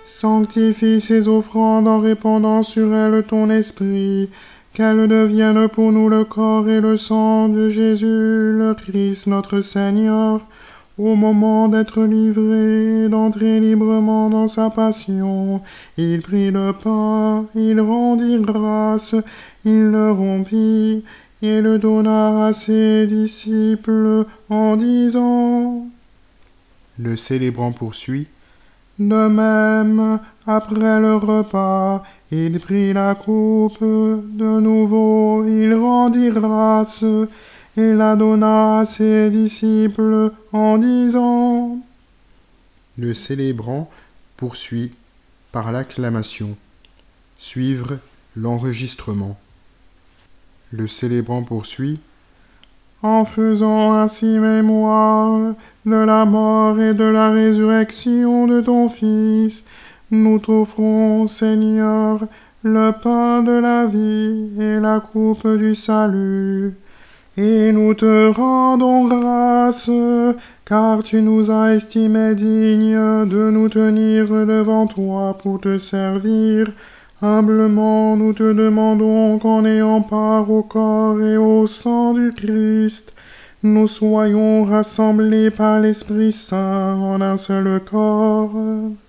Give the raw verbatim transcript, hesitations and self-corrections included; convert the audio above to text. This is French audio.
Sanctifie ces offrandes en répandant sur elles ton esprit, qu'elles deviennent pour nous le corps et le sang de Jésus, le Christ notre Seigneur, au moment d'être livré et d'entrer librement dans sa passion. Il prit le pain, il rendit grâce, il le rompit et le donna à ses disciples en disant: Le célébrant poursuit: De même, après le repas, il prit la coupe, de nouveau il rendit grâce, et la donna à ses disciples en disant: Le célébrant poursuit par l'acclamation. Suivre l'enregistrement. Le célébrant poursuit: En faisant ainsi mémoire de la mort et de la résurrection de ton Fils, nous t'offrons, Seigneur, le pain de la vie et la coupe du salut. Et nous te rendons grâce, car tu nous as estimés dignes de nous tenir devant toi pour te servir. Humblement, nous te demandons qu'en ayant part au corps et au sang du Christ, nous soyons rassemblés par l'Esprit Saint en un seul corps.